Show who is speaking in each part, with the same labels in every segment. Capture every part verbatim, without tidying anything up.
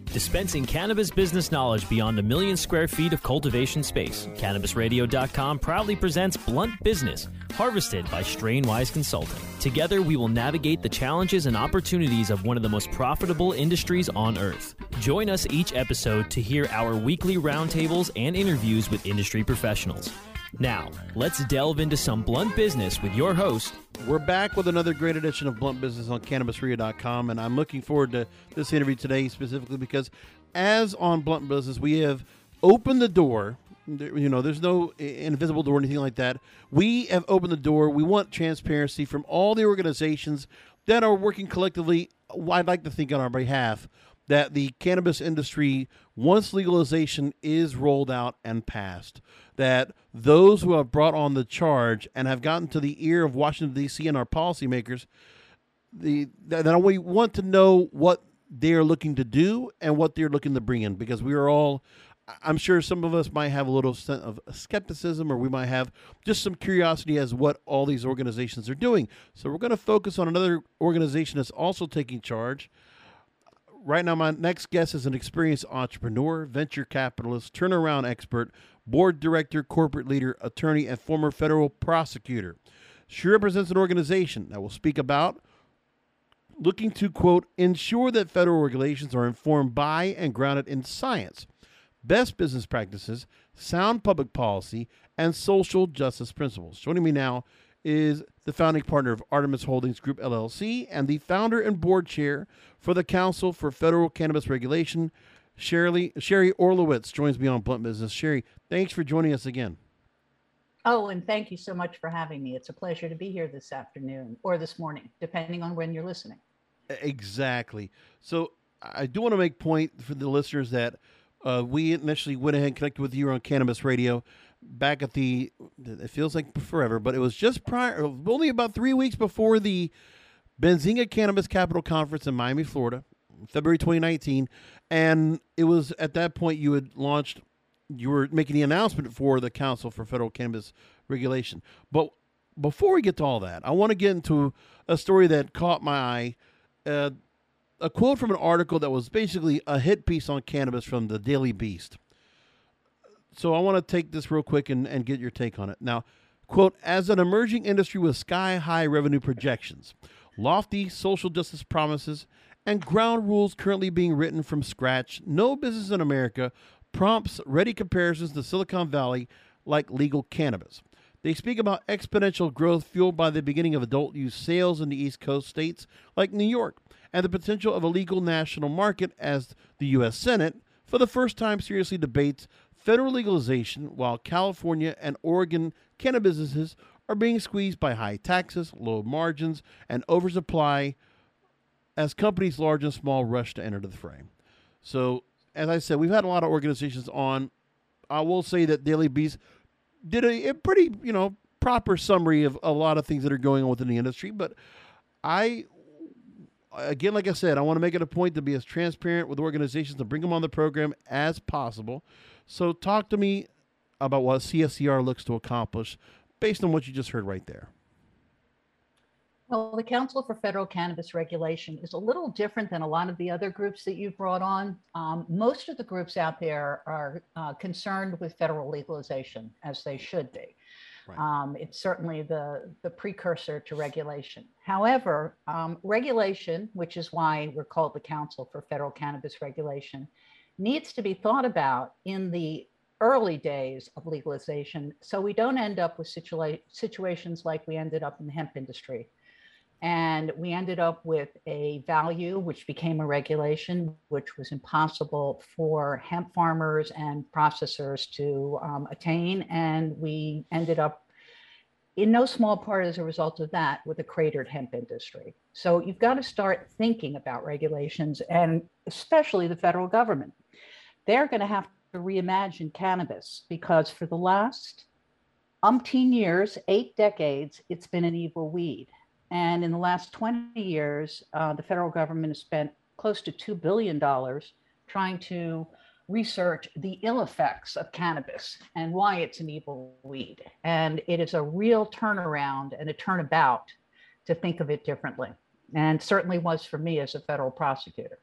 Speaker 1: Dispensing cannabis business knowledge beyond a million square feet of cultivation space, Cannabis Radio dot com proudly presents Blunt Business, harvested by Strainwise Consulting. Together, we will navigate the challenges and opportunities of one of the most profitable industries on earth. Join us each episode to hear our weekly roundtables and interviews with industry professionals. Now, let's delve into some blunt business with your host.
Speaker 2: We're back with another great edition of Blunt Business on Cannabis Radio dot com, and I'm looking forward to this interview today specifically because as on Blunt Business, we have opened the door. You know, there's no invisible door or anything like that. We have opened the door. We want transparency from all the organizations that are working collectively, I'd like to think on our behalf, that the cannabis industry, once legalization is rolled out and passed, that those who have brought on the charge and have gotten to the ear of Washington, D C and our policymakers, the, that, that we want to know what they're looking to do and what they're looking to bring in, because we are all, I'm sure some of us might have a little sense of skepticism, or we might have just some curiosity as what all these organizations are doing. So we're going to focus on another organization that's also taking charge. Right now, my next guest is an experienced entrepreneur, venture capitalist, turnaround expert, board director, corporate leader, attorney, and former federal prosecutor. She represents an organization that will speak about looking to, quote, ensure that federal regulations are informed by and grounded in science, best business practices, sound public policy, and social justice principles. Joining me now is the founding partner of Artemis Holdings Group, L L C, and the founder and board chair for the Council for Federal Cannabis Regulation, Sherry, Sherry Orlowitz joins me on Blunt Business. Sherry, thanks for joining us again.
Speaker 3: Oh, and thank you so much for having me. It's a pleasure to be here this afternoon or this morning, depending on when you're listening.
Speaker 2: Exactly. So I do want to make point for the listeners that uh, we initially went ahead and connected with you on Cannabis Radio back at the, it feels like forever, but it was just prior, only about three weeks before the Benzinga Cannabis Capital Conference in Miami, Florida, February twenty nineteen. And it was at that point you had launched, you were making the announcement for the Council for Federal Cannabis Regulation. But before we get to all that, I want to get into a story that caught my eye. Uh, a quote from an article that was basically a hit piece on cannabis from the Daily Beast. So I want to take this real quick and, and get your take on it. Now, quote, as an emerging industry with sky-high revenue projections, lofty social justice promises, and ground rules currently being written from scratch, no business in America prompts ready comparisons to Silicon Valley like legal cannabis. They speak about exponential growth fueled by the beginning of adult use sales in the East Coast states like New York, and the potential of a legal national market as the U S Senate, for the first time, seriously debates federal legalization, while California and Oregon cannabis businesses are being squeezed by high taxes, low margins, and oversupply as companies large and small rush to enter the fray. So, as I said, we've had a lot of organizations on. I will say that Daily Beast did a, a pretty, you know, proper summary of a lot of things that are going on within the industry. But I, again, like I said, I want to make it a point to be as transparent with organizations, to bring them on the program as possible. So talk to me about what C F C R looks to accomplish based on what you just heard right there.
Speaker 3: Well, the Council for Federal Cannabis Regulation is a little different than a lot of the other groups that you've brought on. Um, most of the groups out there are uh, concerned with federal legalization, as they should be. Right. Um, it's certainly the, the precursor to regulation. However, um, regulation, which is why we're called the Council for Federal Cannabis Regulation, needs to be thought about in the early days of legalization, so we don't end up with situa- situations like we ended up in the hemp industry. And we ended up with a value which became a regulation, which was impossible for hemp farmers and processors to um, attain. And we ended up, in no small part as a result of that, with a cratered hemp industry. So you've got to start thinking about regulations, and especially the federal government. They're going to have to reimagine cannabis, because for the last umpteen years, eight decades, it's been an evil weed. And in the last twenty years, uh, the federal government has spent close to two billion dollars trying to research the ill effects of cannabis and why it's an evil weed. And it is a real turnaround and a turnabout to think of it differently. And certainly was for me as a federal prosecutor.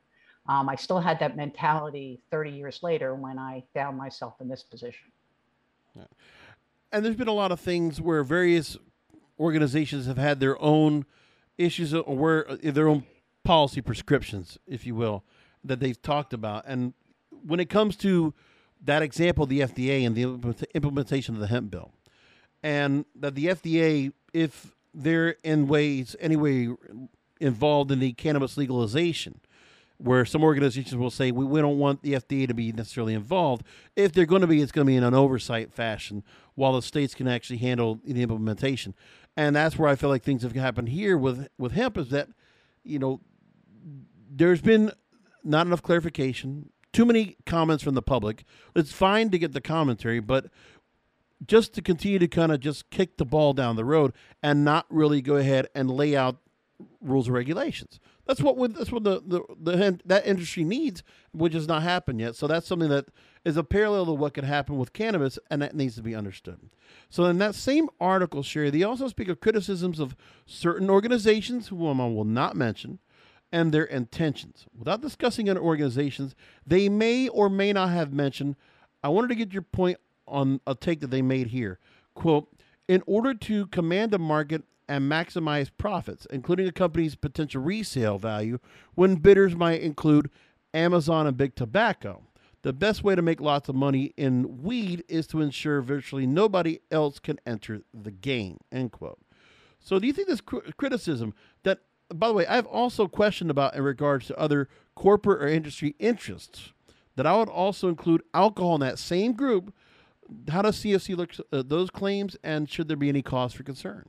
Speaker 3: Um, I still had that mentality thirty years later when I found myself in this position.
Speaker 2: Yeah. And there's been a lot of things where various organizations have had their own issues or where their own policy prescriptions, if you will, that they've talked about. And when it comes to that example, the F D A and the implementation of the hemp bill, and that the F D A, if they're in ways, anyway, involved in the cannabis legalization, where some organizations will say, we, we don't want the F D A to be necessarily involved. If they're going to be, it's going to be in an oversight fashion, while the states can actually handle the implementation. And that's where I feel like things have happened here with, with hemp, is that, you know, there's been not enough clarification, too many comments from the public. It's fine to get the commentary, but just to continue to kind of just kick the ball down the road and not really go ahead and lay out rules and regulations. That's what would, that's what the, the, the that industry needs, which has not happened yet. So that's something that is a parallel to what could happen with cannabis, and that needs to be understood. So in that same article, Sherry, they also speak of criticisms of certain organizations, whom I will not mention, and their intentions. Without discussing other organizations they may or may not have mentioned, I wanted to get your point on a take that they made here. Quote, in order to command a market and maximize profits, including a company's potential resale value, when bidders might include Amazon and Big Tobacco, the best way to make lots of money in weed is to ensure virtually nobody else can enter the game, end quote. So do you think this cr- criticism that, by the way, I've also questioned about in regards to other corporate or industry interests, that I would also include alcohol in that same group? How does C F C look at uh, those claims, and should there be any cause for concern?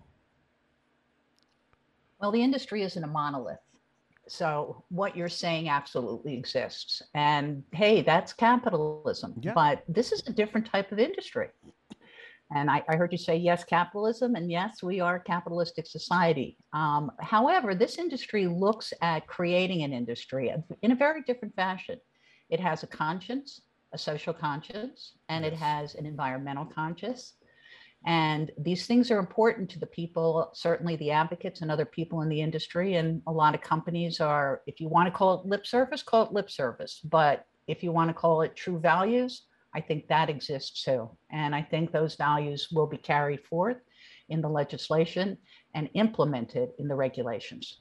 Speaker 3: Well, the industry isn't a monolith. So what you're saying absolutely exists. And hey, that's capitalism. Yeah. But this is a different type of industry. And I, I heard you say, yes, capitalism. And yes, we are a capitalistic society. Um, however, this industry looks at creating an industry in a very different fashion. It has a conscience, a social conscience, and yes. It has an environmental conscience. And these things are important to the people, certainly the advocates and other people in the industry. And a lot of companies are, if you want to call it lip service, call it lip service. But if you want to call it true values, I think that exists too. And I think those values will be carried forth in the legislation and implemented in the regulations.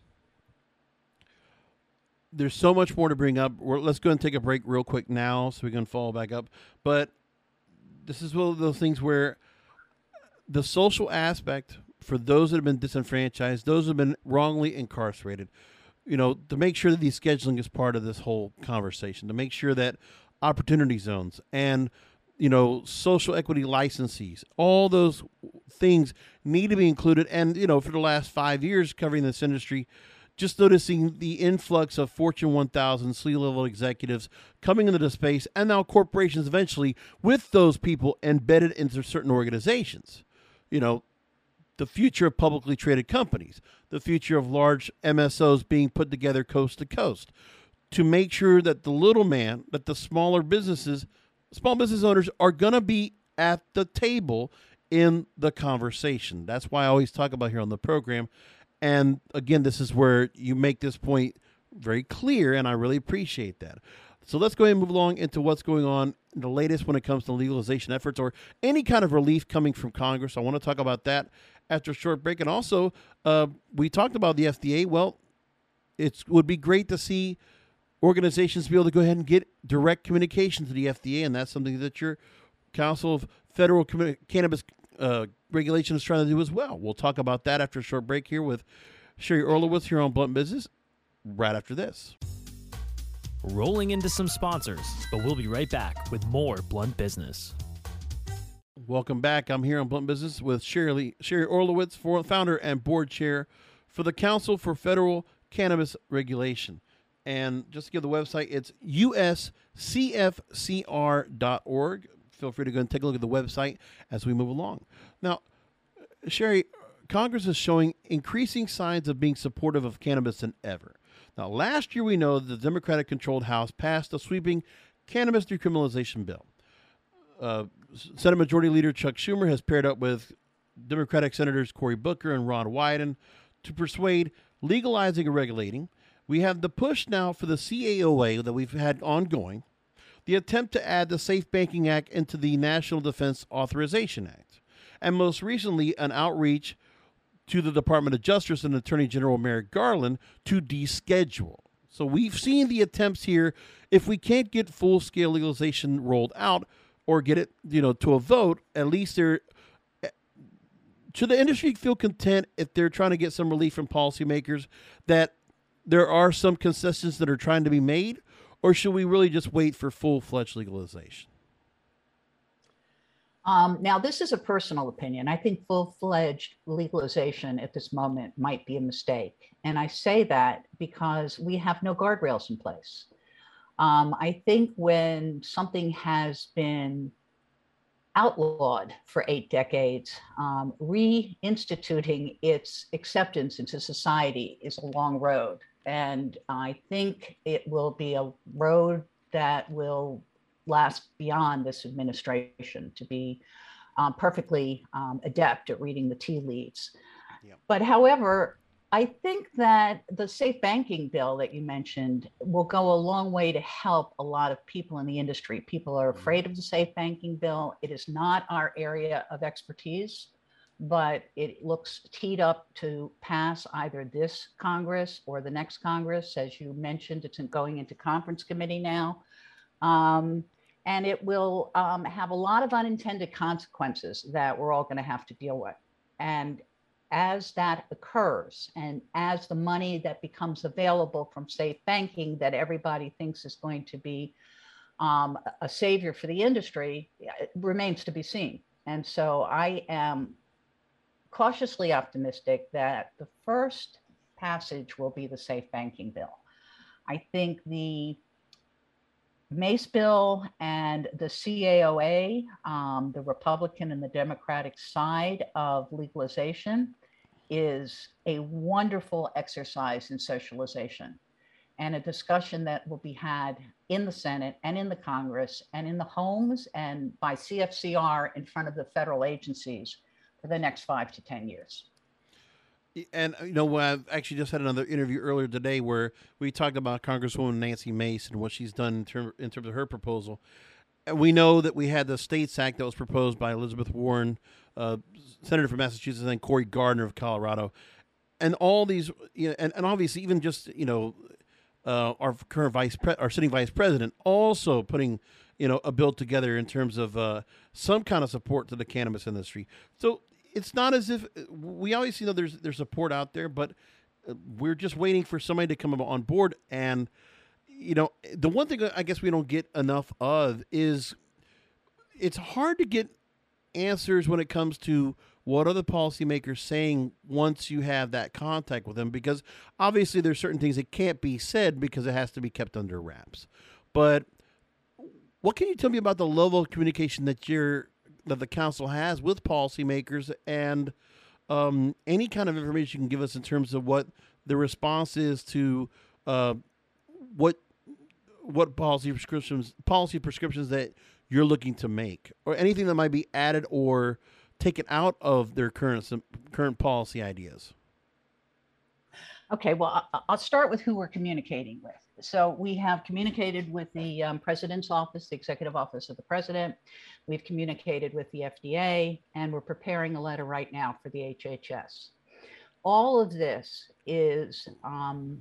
Speaker 2: There's so much more to bring up. We're, let's go and take a break real quick now so we can follow back up. But this is one of those things where the social aspect for those that have been disenfranchised, those who have been wrongly incarcerated, you know, to make sure that the scheduling is part of this whole conversation, to make sure that opportunity zones and, you know, social equity licensees, all those things need to be included. And, you know, for the last five years covering this industry, just noticing the influx of Fortune one thousand C-level executives coming into the space, and now corporations eventually with those people embedded into certain organizations. You know, the future of publicly traded companies, the future of large M S Os being put together coast to coast, to make sure that the little man, that the smaller businesses, small business owners are going to be at the table in the conversation. That's why I always talk about here on the program. And again, this is where you make this point very clear, and I really appreciate that. So let's go ahead and move along into what's going on, the latest when it comes to legalization efforts or any kind of relief coming from Congress. I want to talk about that after a short break. And also, uh, we talked about the F D A. Well, it would be great to see organizations be able to go ahead and get direct communication to the F D A, and that's something that your Council of Federal Commun- Cannabis uh, Regulation is trying to do as well. We'll talk about that after a short break here with Sherry Orlowitz here on Blunt Business right after this.
Speaker 1: Rolling into some sponsors, but we'll be right back with more Blunt Business.
Speaker 2: Welcome back. I'm here on Blunt Business with Sherry, Sherry Orlowitz, founder and board chair for the Council for Federal Cannabis Regulation. And just to give the website, it's U S C F C R dot org. Feel free to go and take a look at the website as we move along. Now, Sherry, Congress is showing increasing signs of being supportive of cannabis than ever. Now, last year we know that the Democratic-controlled House passed a sweeping cannabis decriminalization bill. Uh, Senate Majority Leader Chuck Schumer has paired up with Democratic Senators Cory Booker and Ron Wyden to persuade legalizing and regulating We have the push now for the C A O A that we've had ongoing, the attempt to add the Safe Banking Act into the National Defense Authorization Act, and most recently, an outreach to the Department of Justice and Attorney General Merrick Garland to deschedule. So we've seen the attempts here. If we can't get full-scale legalization rolled out or get it, you know, to a vote, at least they're, should the industry feel content if they're trying to get some relief from policymakers that there are some concessions that are trying to be made, or should we really just wait for full-fledged legalization?
Speaker 3: Um, now, this is a personal opinion. I think full-fledged legalization at this moment might be a mistake. And I say that because we have no guardrails in place. Um, I think when something has been outlawed for eight decades, um, reinstituting its acceptance into society is a long road. And I think it will be a road that will last beyond this administration, to be um, perfectly um, adept at reading the tea leaves. Yep. But however, I think that the safe banking bill that you mentioned will go a long way to help a lot of people in the industry. People are afraid of the safe banking bill. It is not our area of expertise, but it looks teed up to pass either this Congress or the next Congress. As you mentioned, it's going into conference committee now. Um, and it will um, have a lot of unintended consequences that we're all going to have to deal with. And as that occurs, and as the money that becomes available from safe banking that everybody thinks is going to be um, a savior for the industry, it remains to be seen. And so I am cautiously optimistic that the first passage will be the safe banking bill. I think the Mace bill and the C A O A, um, the Republican and the Democratic side of legalization, is a wonderful exercise in socialization and a discussion that will be had in the Senate and in the Congress and in the homes and by C F C R in front of the federal agencies for the next five to ten years.
Speaker 2: And, you know, I've actually just had another interview earlier today where we talked about Congresswoman Nancy Mace and what she's done in, term, in terms of her proposal. And we know that we had the States Act that was proposed by Elizabeth Warren, uh, Senator from Massachusetts, and Cory Gardner of Colorado. And all these, you know, and, and obviously even just, you know, uh, our current vice, pre- our sitting vice president also putting, you know, a bill together in terms of uh, some kind of support to the cannabis industry. So it's not as if we always, you know, there's there's support out there, but we're just waiting for somebody to come on board. And, you know, the one thing I guess we don't get enough of is it's hard to get answers when it comes to what are the policymakers saying once you have that contact with them, because obviously there's certain things that can't be said because it has to be kept under wraps. But what can you tell me about the level of communication that you're that the council has with policymakers, and um, any kind of information you can give us in terms of what the response is to uh, what what policy prescriptions policy prescriptions that you're looking to make, or anything that might be added or taken out of their current current policy ideas?
Speaker 3: Okay, well, I'll start with who we're communicating with. So we have communicated with the um, President's Office, the Executive Office of the President. We've communicated with the F D A, and we're preparing a letter right now for the H H S. All of this is um,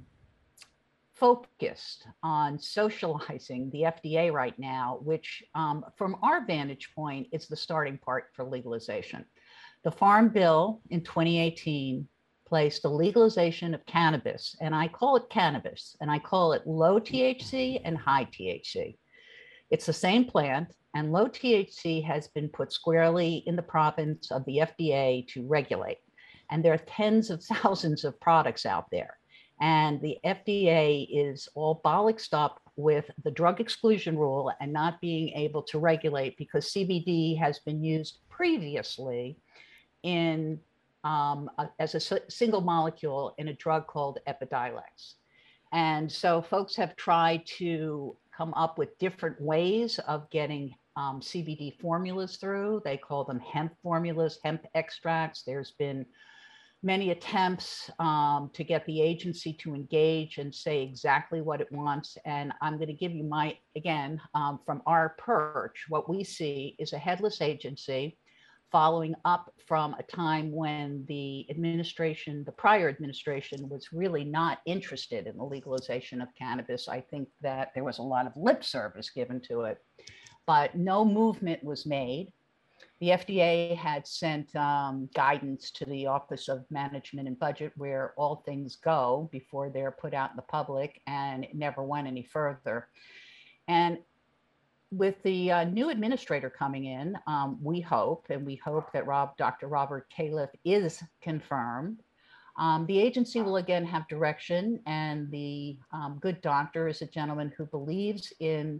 Speaker 3: focused on socializing the F D A right now, which um, from our vantage point is the starting part for legalization. The Farm Bill in twenty eighteen placed the legalization of cannabis, and I call it cannabis, and I call it low T H C and high T H C. It's the same plant, and low T H C has been put squarely in the province of the F D A to regulate. And there are tens of thousands of products out there. And the F D A is all bollocksed up with the drug exclusion rule and not being able to regulate because C B D has been used previously in Um, uh, as a s- single molecule in a drug called Epidiolex. And so folks have tried to come up with different ways of getting um, C B D formulas through. They call them hemp formulas, hemp extracts. There's been many attempts um, to get the agency to engage and say exactly what it wants. And I'm going to give you my, again, um, from our perch, what we see is a headless agency following up from a time when the administration, the prior administration, was really not interested in the legalization of cannabis. I think that there was a lot of lip service given to it, but no movement was made. The F D A had sent um, guidance to the Office of Management and Budget, where all things go before they're put out in the public, and it never went any further. And with the uh, new administrator coming in, um, we hope, and we hope that Rob, Doctor Robert Califf is confirmed. Um, the agency will again have direction, and the um, good doctor is a gentleman who believes in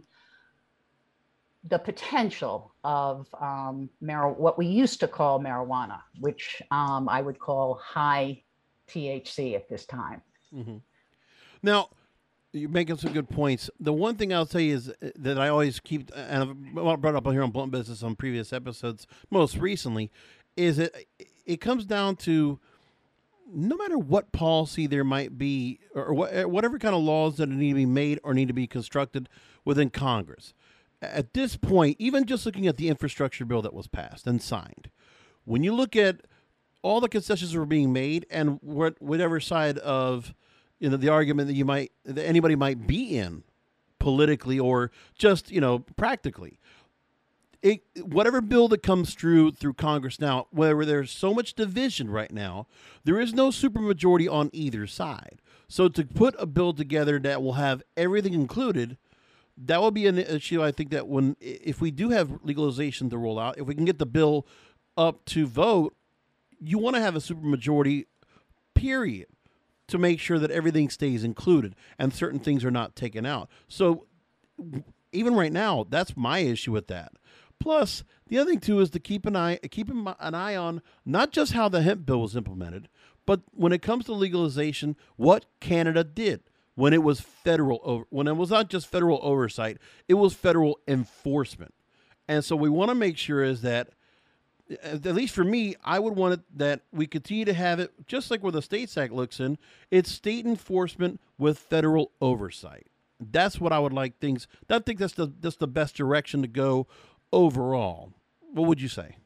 Speaker 3: the potential of um, mar- what we used to call marijuana, which um, I would call high T H C at this time.
Speaker 2: Mm-hmm. Now, you're making some good points. The one thing I'll tell you is that I always keep, and I've brought up here on Blunt Business on previous episodes, most recently, is that it comes down to no matter what policy there might be, or what, whatever kind of laws that need to be made or need to be constructed within Congress. At this point, even just looking at the infrastructure bill that was passed and signed, when you look at all the concessions that were being made and what, whatever side of, you know, the argument that you might, that anybody might be in politically or just, you know, practically, it, whatever bill that comes through through Congress now, where there's so much division right now, there is no supermajority on either side. So to put a bill together that will have everything included, that will be an issue. I think that when, if we do have legalization to roll out, if we can get the bill up to vote, you want to have a supermajority, period, to make sure that everything stays included and certain things are not taken out. So even right now, that's my issue with that. Plus, the other thing too is to keep an eye, keep an eye on not just how the hemp bill was implemented, but when it comes to legalization, what Canada did. When it was federal, when it was not just federal oversight, it was federal enforcement. And so we want to make sure is that, at least for me, I would want it that we continue to have it, just like where the States Act looks in, it's state enforcement with federal oversight. That's what I would like things, I think that's the, that's the best direction to go overall. What would you say?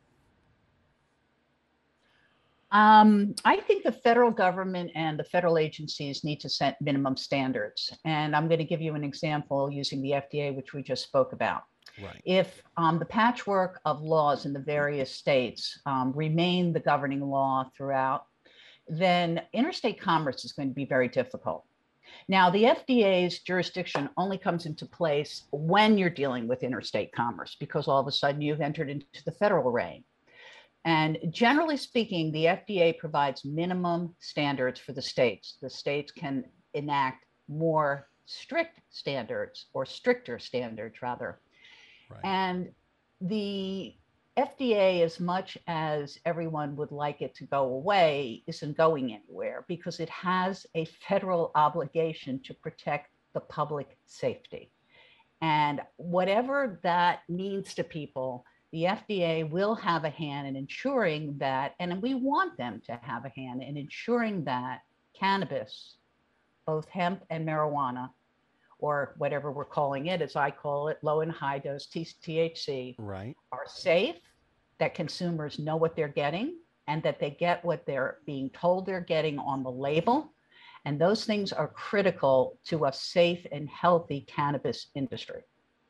Speaker 3: Um, I think the federal government and the federal agencies need to set minimum standards. And I'm going to give you an example using the F D A, which we just spoke about.
Speaker 2: Right.
Speaker 3: If um, the patchwork of laws in the various states um, remain the governing law throughout, then interstate commerce is going to be very difficult. Now, the F D A's jurisdiction only comes into place when you're dealing with interstate commerce, because all of a sudden you've entered into the federal reign. And generally speaking, the F D A provides minimum standards for the states. The states can enact more strict standards, or stricter standards rather. Right. And the F D A, as much as everyone would like it to go away, isn't going anywhere because it has a federal obligation to protect the public safety. And whatever that means to people, the F D A will have a hand in ensuring that, and we want them to have a hand in ensuring that cannabis, both hemp and marijuana, or whatever we're calling it, as I call it, low and high dose T H C,
Speaker 2: right,
Speaker 3: are safe, that consumers know what they're getting, and that they get what they're being told they're getting on the label. And those things are critical to a safe and healthy cannabis industry.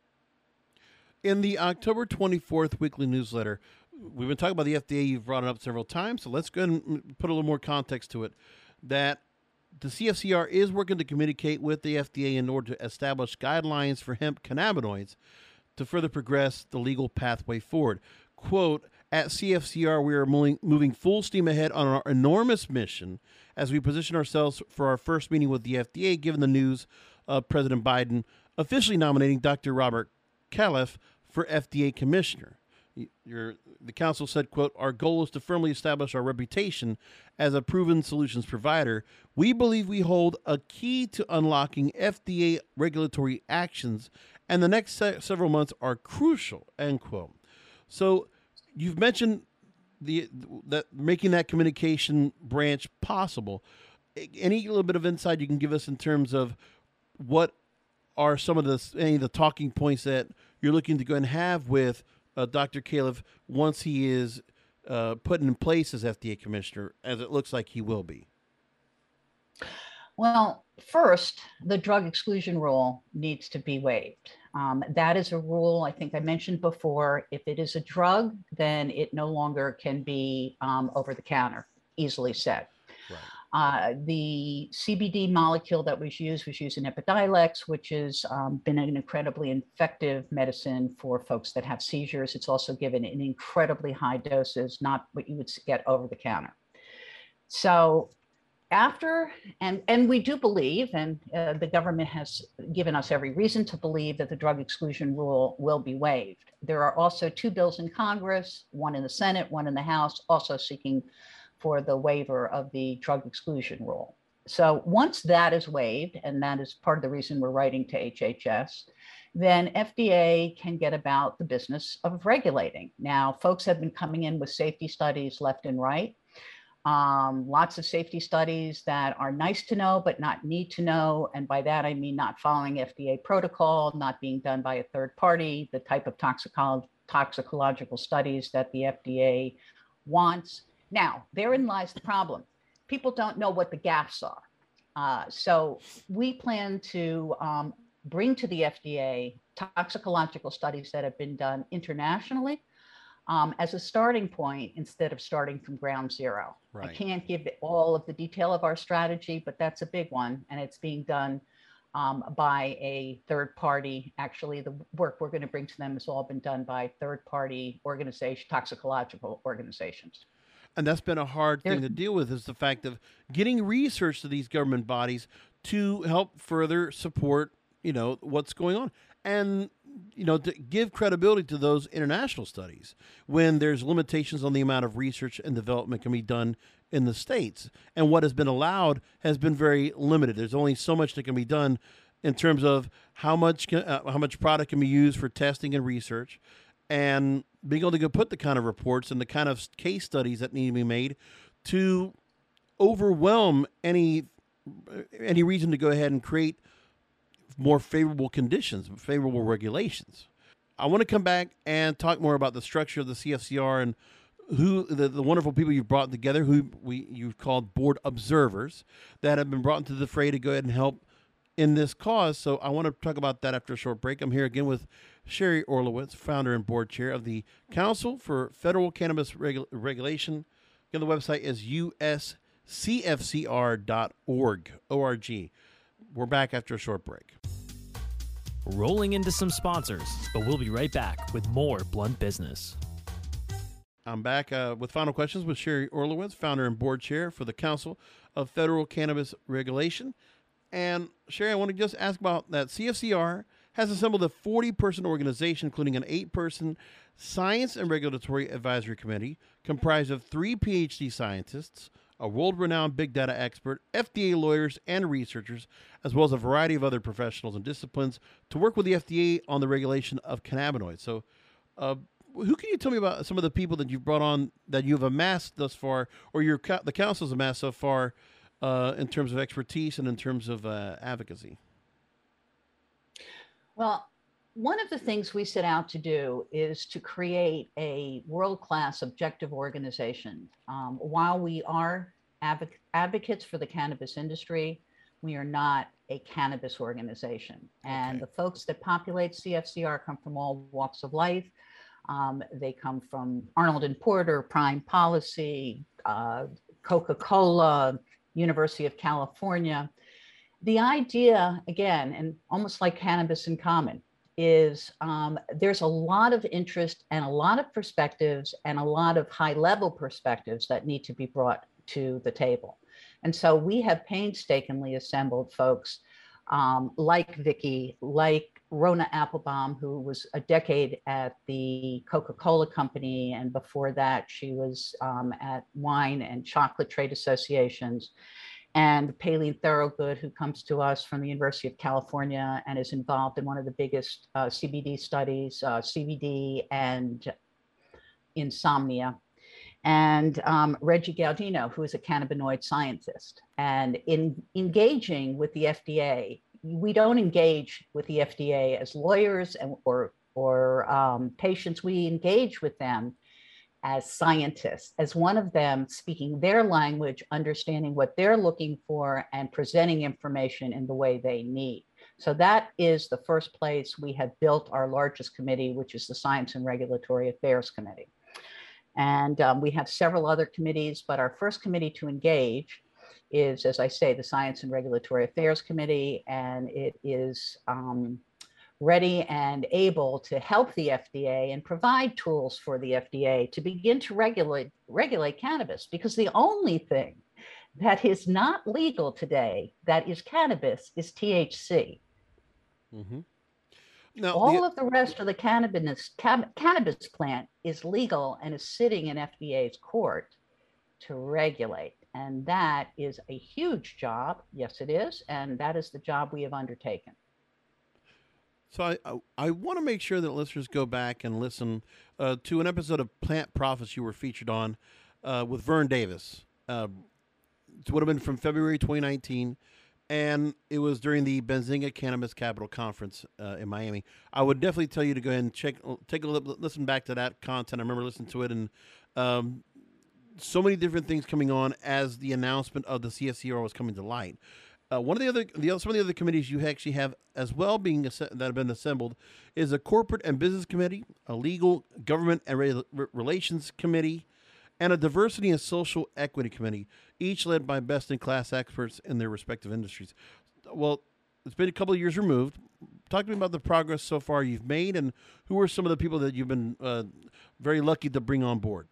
Speaker 2: In the October twenty-fourth weekly newsletter, we've been talking about the F D A. You've brought it up several times, so let's go ahead and put a little more context to it. That the C F C R is working to communicate with the F D A in order to establish guidelines for hemp cannabinoids to further progress the legal pathway forward. Quote, at C F C R, we are moving full steam ahead on our enormous mission as we position ourselves for our first meeting with the F D A, given the news of President Biden officially nominating Doctor Robert Califf for F D A commissioner. Your, the council said, quote, our goal is to firmly establish our reputation as a proven solutions provider. We believe we hold a key to unlocking F D A regulatory actions, and the next se- several months are crucial, end quote. So you've mentioned the that making that communication branch possible. Any little bit of insight you can give us in terms of what are some of the any of the talking points that you're looking to go and have with uh, Doctor Califf once he is uh, put in place as F D A commissioner, as it looks like he will be?
Speaker 3: Well, first, the drug exclusion rule needs to be waived. Um, that is a rule, I think I mentioned before, if it is a drug, then it no longer can be um, over the counter, easily said.
Speaker 2: Right.
Speaker 3: Uh, the C B D molecule that was used was used in Epidiolex, which has um, been an incredibly effective medicine for folks that have seizures. It's also given in incredibly high doses, not what you would get over the counter. So after, and, and we do believe, and uh, the government has given us every reason to believe that the drug exclusion rule will be waived. There are also two bills in Congress, one in the Senate, one in the House, also seeking for the waiver of the drug exclusion rule. So once that is waived, and that is part of the reason we're writing to H H S, then F D A can get about the business of regulating. Now, folks have been coming in with safety studies left and right. Um, lots of safety studies that are nice to know, but not need to know. And by that, I mean not following F D A protocol, not being done by a third party, the type of toxicolo- toxicological studies that the F D A wants. Now, therein lies the problem. People don't know what the gaps are. Uh, so we plan to um, bring to the F D A toxicological studies that have been done internationally um, as a starting point instead of starting from ground zero.
Speaker 2: Right.
Speaker 3: I can't give all of the detail of our strategy, but that's a big one. And it's being done um, by a third party. Actually, the work we're going to bring to them has all been done by third party organization, toxicological organizations.
Speaker 2: And that's been a hard
Speaker 3: There's,
Speaker 2: thing to deal with, is the fact of getting research to these government bodies to help further support, you know, what's going on. And, you know, to give credibility to those international studies when there's limitations on the amount of research and development can be done in the States. And what has been allowed has been very limited. There's only so much that can be done in terms of how much can, uh, how much product can be used for testing and research, and being able to go put the kind of reports and the kind of case studies that need to be made to overwhelm any any reason to go ahead and create more favorable conditions, favorable regulations. I want to come back and talk more about the structure of the C F C R and who the, the wonderful people you've brought together, who we you've called board observers, that have been brought into the fray to go ahead and help in this cause. So I want to talk about that after a short break. I'm here again with Sherry Orlowitz, founder and board chair of the Council for Federal Cannabis Regu- Regulation. Again, the website is U S C F C R dot org, O R G. We're back after a short break.
Speaker 1: Rolling into some sponsors, but we'll be right back with more Blunt Business.
Speaker 2: I'm back uh, with final questions with Sherry Orlowitz, founder and board chair for the Council of Federal Cannabis Regulation. And Sherry, I want to just ask about that. C F C R has assembled a forty-person organization, including an eight-person science and regulatory advisory committee comprised of three P H D scientists, a world-renowned big data expert, F D A lawyers, and researchers, as well as a variety of other professionals and disciplines to work with the F D A on the regulation of cannabinoids. So uh, who can you tell me about some of the people that you've brought on that you've amassed thus far, or your the council's amassed so far, Uh, in terms of expertise and in terms of uh, advocacy?
Speaker 3: Well, one of the things we set out to do is to create a world-class objective organization. Um, while we are advoc- advocates for the cannabis industry, we are not a cannabis organization. And
Speaker 2: Okay.
Speaker 3: the folks that populate C F C R come from all walks of life. Um, they come from Arnold and Porter, Prime Policy, uh, Coca-Cola, University of California. The idea, again, and almost like Cannabis in Common, is um, there's a lot of interest and a lot of perspectives and a lot of high-level perspectives that need to be brought to the table. And so we have painstakingly assembled folks um, like Vicky, like Rona Applebaum, who was a decade at the Coca-Cola Company, and before that she was um, at wine and chocolate trade associations, and Paylene Thorogood, who comes to us from the University of California and is involved in one of the biggest uh, C B D studies, uh, C B D and insomnia. and um, Reggie Gaudino, who is a cannabinoid scientist. And in engaging with the F D A, we don't engage with the F D A as lawyers and, or, or um, patients. We engage with them as scientists, as one of them speaking their language, understanding what they're looking for, and presenting information in the way they need. So that is the first place we have built our largest committee, which is the Science and Regulatory Affairs Committee. And um, we have several other committees, but our first committee to engage is, as I say, the Science and Regulatory Affairs Committee, and it is um, ready and able to help the F D A and provide tools for the F D A to begin to regulate, regulate cannabis, because the only thing that is not legal today that is cannabis is T H C.
Speaker 2: Mm-hmm. Now,
Speaker 3: all
Speaker 2: the,
Speaker 3: of the rest of the cannabis, cab, cannabis plant is legal and is sitting in F D A's court to regulate. And that is a huge job. Yes, it is. And that is the job we have undertaken.
Speaker 2: So I, I, I want to make sure that listeners go back and listen uh, to an episode of Plant Profits you were featured on uh, with Vern Davis. Uh, it would have been from February twenty nineteen. And it was during the Benzinga Cannabis Capital Conference uh, in Miami. I would definitely tell you to go ahead and check, take a look, listen back to that content. I remember listening to it, and um, so many different things coming on as the announcement of the C S C R was coming to light. Uh, one of the other, the some of the other committees you actually have as well being that have been assembled is a corporate and business committee, a legal, government and re- relations committee, and a diversity and social equity committee, each led by best-in-class experts in their respective industries. Well, it's been a couple of years removed. Talk to me about the progress so far you've made, and who are some of the people that you've been uh, very lucky to bring on board?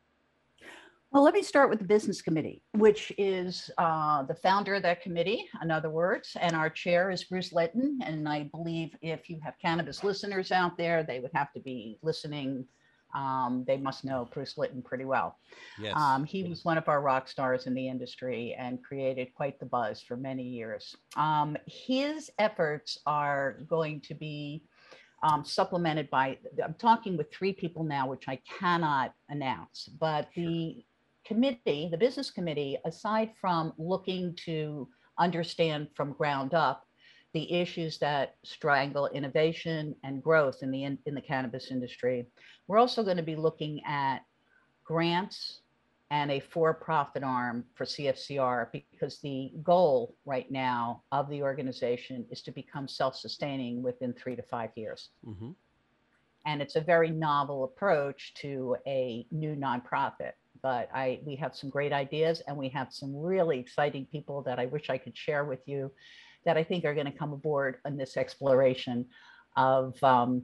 Speaker 3: Well, let me start with the business committee, which is uh, the founder of that committee, in other words, and our chair is Bruce Litton. And I believe if you have cannabis listeners out there, they would have to be listening. Um, they must know Bruce Litton pretty well.
Speaker 2: Yes.
Speaker 3: Um, he was one of our rock stars in the industry and created quite the buzz for many years. Um, his efforts are going to be um, supplemented by, I'm talking with three people now, which I cannot announce, but the committee, the business committee, aside from looking to understand from ground up the issues that strangle innovation and growth in the in, in the cannabis industry, we're also going to be looking at grants and a for-profit arm for C F C R, because the goal right now of the organization is to become self-sustaining within three to five years. Mm-hmm. And it's a very novel approach to a new nonprofit. But I, we have some great ideas, and we have some really exciting people that I wish I could share with you that I think are going to come aboard on this exploration of um,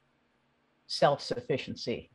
Speaker 3: self-sufficiency.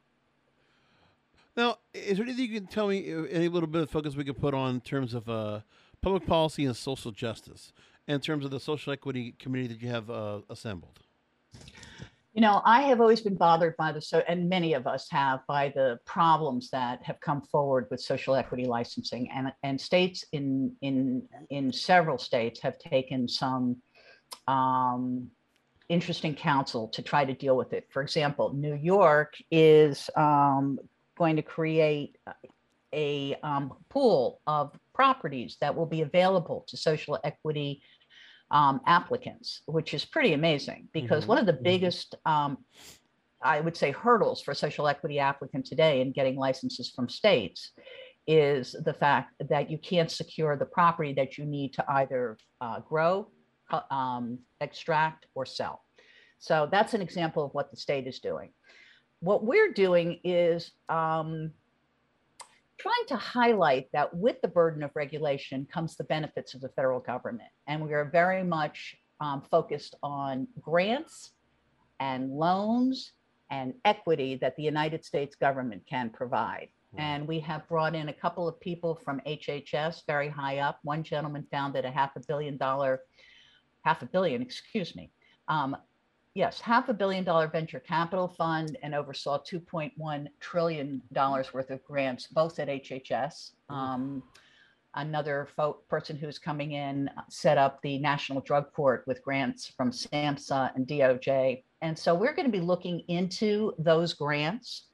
Speaker 2: Now, is there anything you can tell me, any little bit of focus we could put on in terms of uh, public policy and social justice, in terms of the social equity committee that you have uh, assembled?
Speaker 3: You know, I have always been bothered by the, so, and many of us have, by the problems that have come forward with social equity licensing, and, and states in, in, in several states have taken some um, interesting counsel to try to deal with it. For example, New York is um, going to create a um, pool of properties that will be available to social equity Um, applicants, which is pretty amazing, because mm-hmm. one of the biggest, um, I would say, hurdles for social equity applicant today in getting licenses from states is the fact that you can't secure the property that you need to either uh, grow, um, extract, or sell. So that's an example of what the state is doing. What we're doing is um, trying to highlight that with the burden of regulation comes the benefits of the federal government. And we are very much um, focused on grants and loans and equity that the United States government can provide. Wow. And we have brought in a couple of people from H H S very high up. One gentleman founded a half a billion dollar, half a billion, excuse me, um, Yes, half a billion dollar venture capital fund, and oversaw two point one trillion dollars worth of grants, both at H H S. Um, another fo- person who's coming in set up the National Drug Court with grants from SAMHSA and D O J. And so we're going to be looking into those grants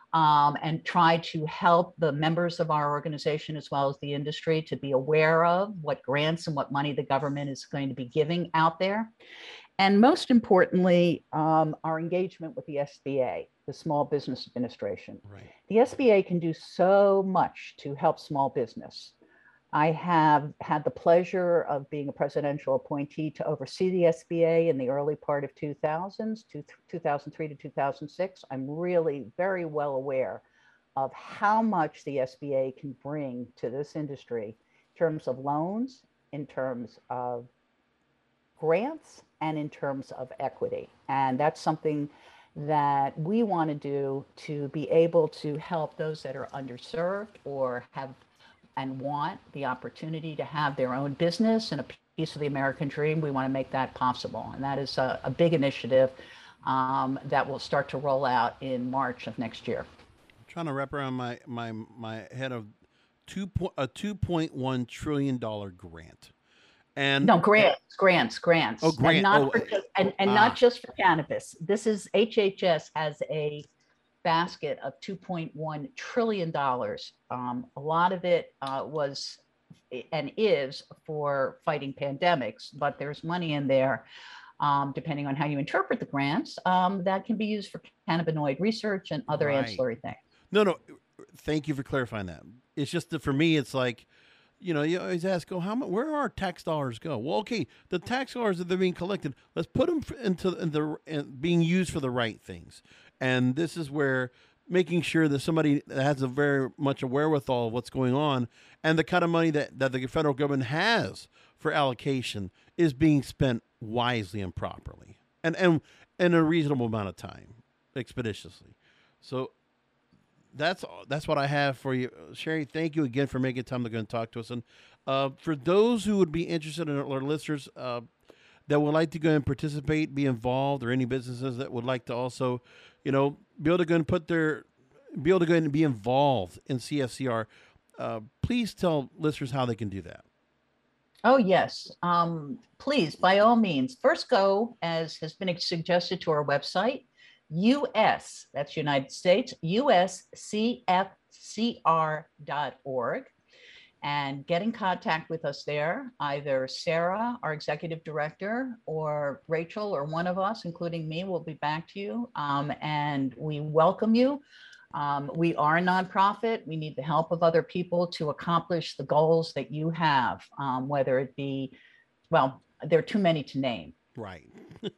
Speaker 3: um, and try to help the members of our organization as well as the industry to be aware of what grants and what money the government is going to be giving out there. And most importantly, um, our engagement with the S B A, the Small Business Administration.
Speaker 2: Right.
Speaker 3: The S B A can do so much to help small business. I have had the pleasure of being a presidential appointee to oversee the S B A in the early part of two thousands, two thousand three to two thousand six. I'm really very well aware of how much the S B A can bring to this industry in terms of loans, in terms of grants, and in terms of equity. And that's something that we want to do to be able to help those that are underserved or have and want the opportunity to have their own business and a piece of the American dream. We want to make that possible. And that is a, a big initiative um, that will start to roll out in March of next year.
Speaker 2: I'm trying to wrap around my, my, my head of two po- a two point one trillion dollars grant. And
Speaker 3: no, grants, grants, grants.
Speaker 2: Oh, grant.
Speaker 3: And, not,
Speaker 2: oh,
Speaker 3: for just, and, and
Speaker 2: ah.
Speaker 3: not just for cannabis. This is, H H S has a basket of two point one trillion dollars. Um, a lot of it uh, was and is for fighting pandemics, but there's money in there, um, depending on how you interpret the grants, um, that can be used for cannabinoid research and other
Speaker 2: Right.
Speaker 3: ancillary things.
Speaker 2: No, no. Thank you for clarifying that. It's just that for me, it's like, you know, you always ask, oh, how much, where are our tax dollars go? Well, okay, the tax dollars that they're being collected, let's put them into, into in being used for the right things. And this is where making sure that somebody that has a very much a wherewithal of what's going on and the kind of money that, that the federal government has for allocation is being spent wisely and properly and, and in a reasonable amount of time, expeditiously. So that's that's what I have for you. Sherry, thank you again for making time to go and talk to us. And uh, for those who would be interested in our listeners uh, that would like to go and participate, be involved, or any businesses that would like to also, you know, be able to go and put their, be able to go and be involved in C F C R, uh, please tell listeners how they can do that.
Speaker 3: Oh, yes. Um, please, by all means, first go, as has been suggested, to our website, U S, that's United States, U S C F C R dot org, and get in contact with us there. Either Sarah, our executive director, or Rachel, or one of us, including me, will be back to you. Um, and we welcome you. Um, we are a nonprofit. We need the help of other people to accomplish the goals that you have, um, whether it be, well, there are too many to name.
Speaker 2: Right.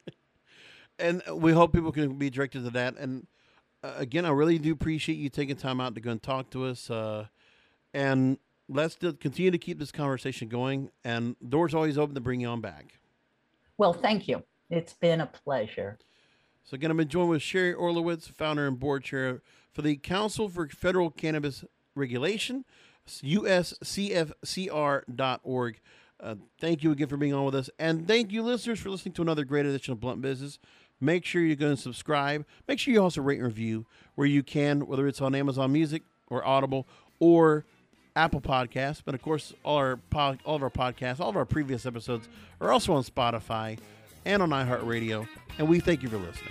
Speaker 2: And we hope people can be directed to that. And uh, again, I really do appreciate you taking time out to go and talk to us. Uh, and let's do, continue to keep this conversation going. And doors always open to bring you on back.
Speaker 3: Well, thank you. It's been a pleasure.
Speaker 2: So again, I've been joined with Sherry Orlowitz, founder and board chair for the Council for Federal Cannabis Regulation, U S C F C R dot org. Uh, thank you again for being on with us. And thank you, listeners, for listening to another great edition of Blunt Business. Make sure you go and subscribe. Make sure you also rate and review where you can, whether it's on Amazon Music or Audible or Apple Podcasts. But, of course, all our pod, all of our podcasts, all of our previous episodes are also on Spotify and on iHeartRadio. And we thank you for listening.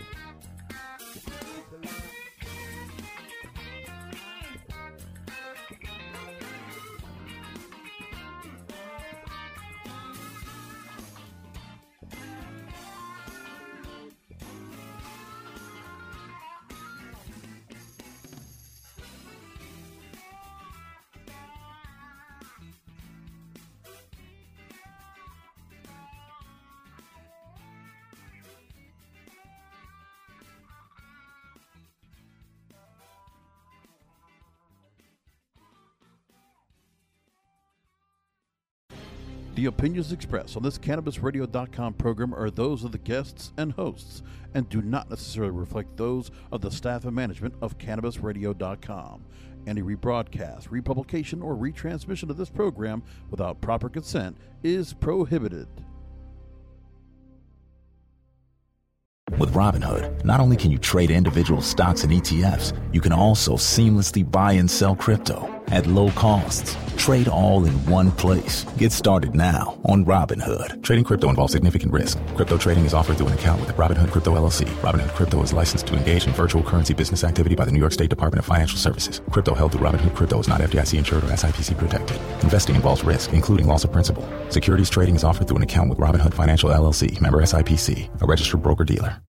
Speaker 2: The opinions expressed on this Cannabis Radio dot com program are those of the guests and hosts and do not necessarily reflect those of the staff and management of Cannabis Radio dot com. Any rebroadcast, republication, or retransmission of this program without proper consent is prohibited.
Speaker 4: With Robinhood, not only can you trade individual stocks and E T Fs, you can also seamlessly buy and sell crypto. at low costs. Trade all in one place. Get started now on Robinhood. Trading crypto involves significant risk. Crypto trading is offered through an account with Robinhood Crypto L L C. Robinhood Crypto is licensed to engage in virtual currency business activity by the New York State Department of Financial Services. Crypto held through Robinhood Crypto is not F D I C insured or S I P C protected. Investing involves risk, including loss of principal. Securities trading is offered through an account with Robinhood Financial L L C, member S I P C, a registered broker-dealer.